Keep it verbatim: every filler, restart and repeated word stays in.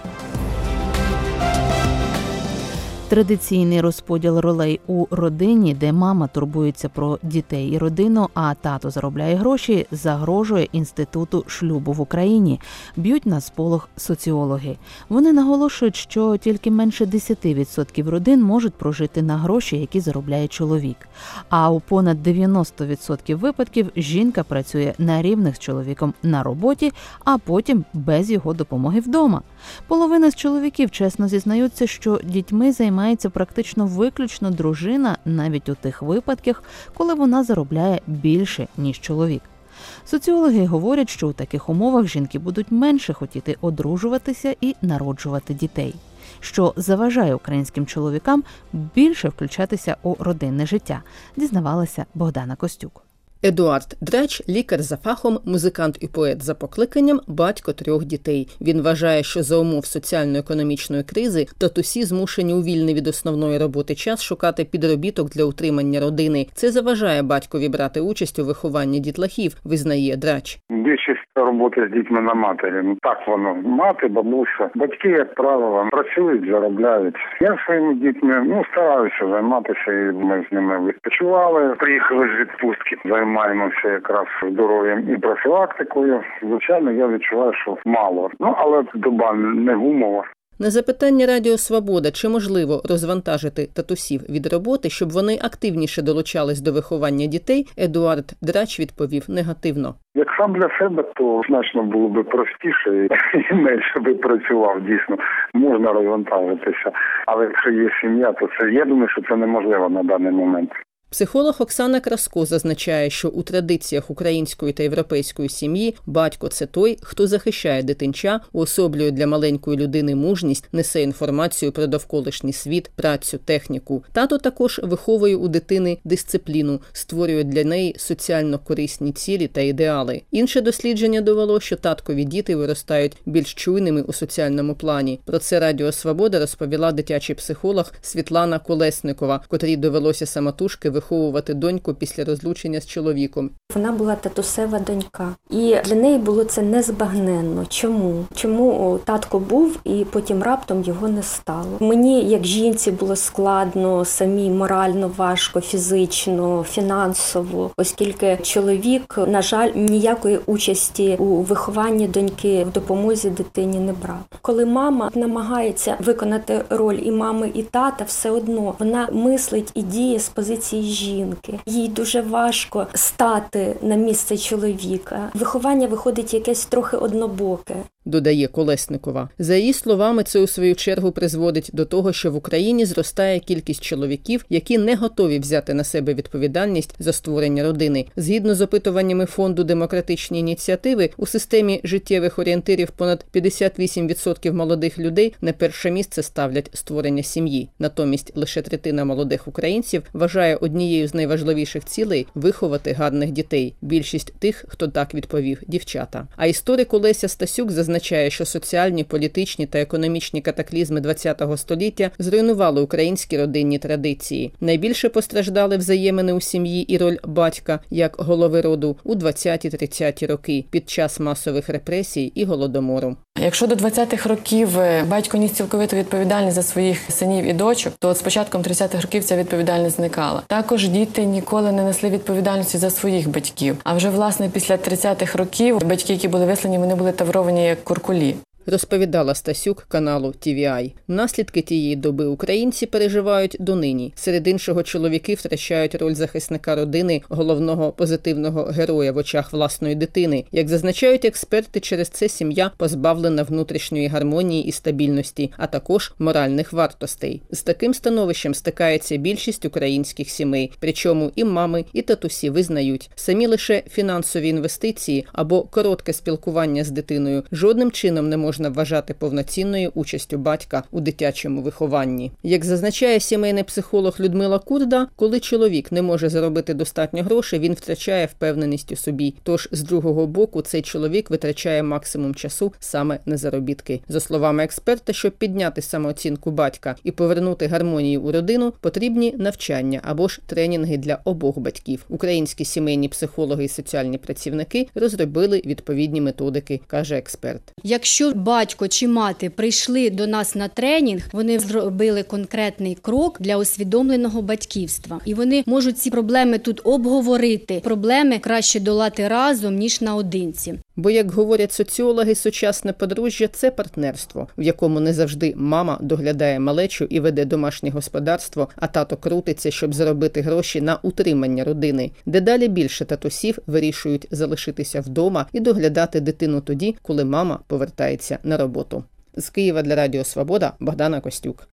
Традиційний розподіл ролей у родині, де мама турбується про дітей і родину, а тато заробляє гроші, загрожує інституту шлюбу в Україні. Б'ють на сполох соціологи. Вони наголошують, що тільки менше десять відсотків родин можуть прожити на гроші, які заробляє чоловік. А у понад дев'яносто відсотків випадків жінка працює на рівних з чоловіком на роботі, а потім без його допомоги вдома. Половина з чоловіків чесно зізнаються, що дітьми займається практично виключно дружина, навіть у тих випадках, коли вона заробляє більше, ніж чоловік. Соціологи говорять, що у таких умовах жінки будуть менше хотіти одружуватися і народжувати дітей, що заважає українським чоловікам більше включатися у родинне життя, дізнавалася Богдана Костюк. Едуард Драч – лікар за фахом, музикант і поет за покликанням, батько трьох дітей. Він вважає, що за умов соціально-економічної кризи татусі змушені у вільний від основної роботи час шукати підробіток для утримання родини. Це заважає батькові брати участь у вихованні дітлахів, визнає Драч. Більшість роботи з дітьми на матері. Ну, так воно. Мати, бабуся. Батьки, як правило, працюють, заробляють. Я своїми дітьми, ну, стараюся займатися, і ми з ними відпочивали. Приїхали з відпустки, займаємося якраз здоров'ям і профілактикою. Звичайно, я відчуваю, що мало. Ну, але доба не гумова. На запитання Радіо Свобода, чи можливо розвантажити татусів від роботи, щоб вони активніше долучались до виховання дітей, Едуард Драч відповів негативно. Як сам для себе, то значно було б простіше і менше би працював, дійсно. Можна розвантажитися. Але якщо є сім'я, то це, я думаю, що це неможливо на даний момент. Психолог Оксана Краско зазначає, що у традиціях української та європейської сім'ї батько – це той, хто захищає дитинча, уособлює для маленької людини мужність, несе інформацію про довколишній світ, працю, техніку. Тато також виховує у дитини дисципліну, створює для неї соціально корисні цілі та ідеали. Інше дослідження довело, що таткові діти виростають більш чуйними у соціальному плані. Про це Радіо Свобода розповіла дитячий психолог Світлана Колесникова, котрій довелося самотужки виховувати доньку після розлучення з чоловіком. Вона була татусева донька. І для неї було це незбагненно. Чому? Чому татко був і потім раптом його не стало? Мені, як жінці, було складно, самі морально важко, фізично, фінансово, оскільки чоловік, на жаль, ніякої участі у вихованні доньки, в допомозі дитині не брав. Коли мама намагається виконати роль і мами, і тата, все одно вона мислить і діє з позиції жінки. Їй дуже важко стати на місце чоловіка. Виховання виходить якесь трохи однобоке. Додає Колесникова. За її словами, це у свою чергу призводить до того, що в Україні зростає кількість чоловіків, які не готові взяти на себе відповідальність за створення родини. Згідно з опитуваннями фонду «Демократичні ініціативи», у системі життєвих орієнтирів понад п'ятдесят вісім відсотків молодих людей на перше місце ставлять створення сім'ї. Натомість лише третина молодих українців вважає однією з найважливіших цілей – виховати гарних дітей. Більшість тих, хто так відповів – дівчата. А історик Олеся Стасюк зазначає, що соціальні, політичні та економічні катаклізми ХХ століття зруйнували українські родинні традиції. Найбільше постраждали взаємини у сім'ї і роль батька, як голови роду, у двадцяті-тридцяті роки, під час масових репресій і Голодомору. Якщо до двадцятих років батько ніс цілковиту відповідальність за своїх синів і дочок, то з початком тридцятих років ця відповідальність зникала. Також діти ніколи не несли відповідальності за своїх батьків. А вже, власне, після тридцятих років батьки, які були вислані, вони були тавровані як куркулі. Розповідала Стасюк каналу Ті Ві Ай. Наслідки тієї доби українці переживають донині. Серед іншого, чоловіки втрачають роль захисника родини, головного позитивного героя в очах власної дитини. Як зазначають експерти, через це сім'я позбавлена внутрішньої гармонії і стабільності, а також моральних вартостей. З таким становищем стикається більшість українських сімей. Причому і мами, і татусі визнають, самі лише фінансові інвестиції або коротке спілкування з дитиною жодним чином не можна можна вважати повноцінною участю батька у дитячому вихованні. Як зазначає сімейний психолог Людмила Курда, коли чоловік не може заробити достатньо грошей, він втрачає впевненість у собі. Тож, з другого боку, цей чоловік витрачає максимум часу саме на заробітки. За словами експерта, щоб підняти самооцінку батька і повернути гармонію у родину, потрібні навчання або ж тренінги для обох батьків. Українські сімейні психологи і соціальні працівники розробили відповідні методики, каже експерт. Якщо батько чи мати прийшли до нас на тренінг, вони зробили конкретний крок для усвідомленого батьківства. І вони можуть ці проблеми тут обговорити. Проблеми краще долати разом, ніж наодинці. Бо, як говорять соціологи, сучасне подружжя – це партнерство, в якому не завжди мама доглядає малечу і веде домашнє господарство, а тато крутиться, щоб заробити гроші на утримання родини. Дедалі більше татусів вирішують залишитися вдома і доглядати дитину тоді, коли мама повертається на роботу. З Києва для Радіо Свобода, Богдана Костюк.